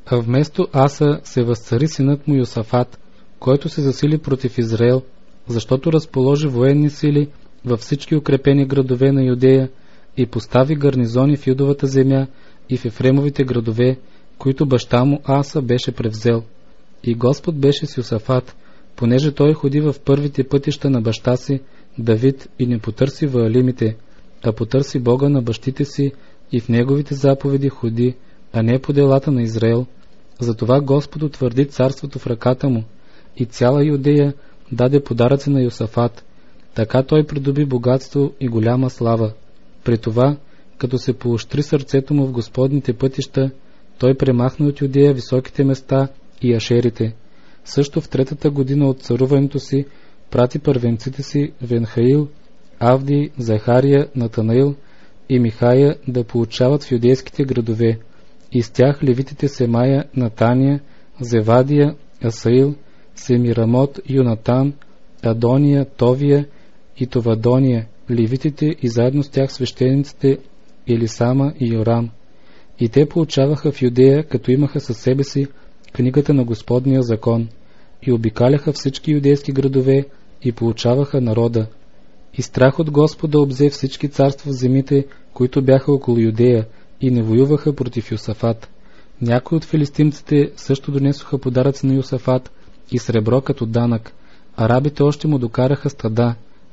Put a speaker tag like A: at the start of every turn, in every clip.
A: А вместо Аса се възцари синът му Йосафат, който се засили против Израел, защото разположи военни сили във всички укрепени градове на Юдея и постави гарнизони в Юдовата земя и в Ефремовите градове, които баща му Аса беше превзел. И Господ беше с Йосафат, понеже той ходи в първите пътища на баща си, Давид, и не потърси ваалимите, а потърси Бога на бащите си и в неговите заповеди ходи, а не по делата на Израел. Затова Господ утвърди царството в ръката му и цяла Юдея даде подаръци на Йосафат. Така той придоби богатство и голяма слава. При това, като се поощри сърцето му в Господните пътища, той премахна от Юдея високите места и ашерите. Също в 3-та година от царуването си прати първенците си Венхаил, Авди, Захария, Натанаил и Михая да получават в юдейските градове. И с тях левитите Семая, Натания, Зевадия, Асаил, Семирамот, Юнатан, Адония, Товия и Товадония, левитите и заедно с тях свещениците Елисама и Йорам. И те получаваха в Юдея, като имаха със себе си книгата на Господния закон, и обикаляха всички юдейски градове и получаваха народа. И страх от Господа обзе всички царства в земите, които бяха около Юдея, и не воюваха против Йосафат. Някои от филистимците също донесоха подаръци на Йосафат и сребро като данък. Арабите още му докараха стада,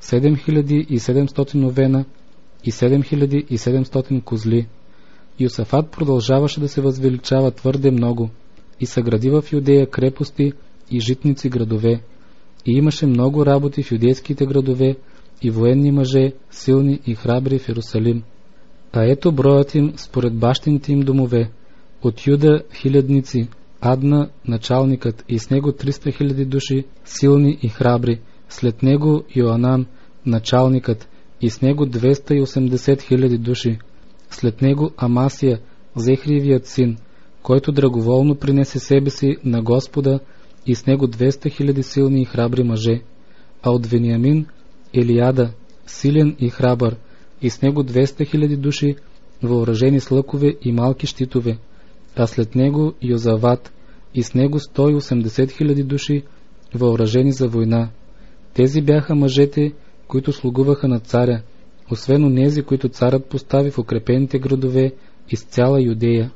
A: 7700 овена и 7700 козли. Йосафат продължаваше да се възвеличава твърде много и съгради в Юдея крепости и житници градове. И имаше много работи в юдейските градове и военни мъже, силни и храбри в Иерусалим. А ето броят им според бащините им домове. От Юда хилядници, Адна началникът и с него 300 000 души, силни и храбри, след него Йоанан началникът и с него 280 000 души, след него Амасия, Зехриевият син, който драговолно принесе себе си на Господа, и с него 200 000 силни и храбри мъже, а от Вениамин Елиада, силен и храбър, и с него 200 000 души, въоръжени с лъкове и малки щитове, а след него Йозават, и с него 180 000 души, въоръжени за война. Тези бяха мъжете, които слугуваха на царя, освен онези, които царят постави в укрепените градове из цяла Юдея.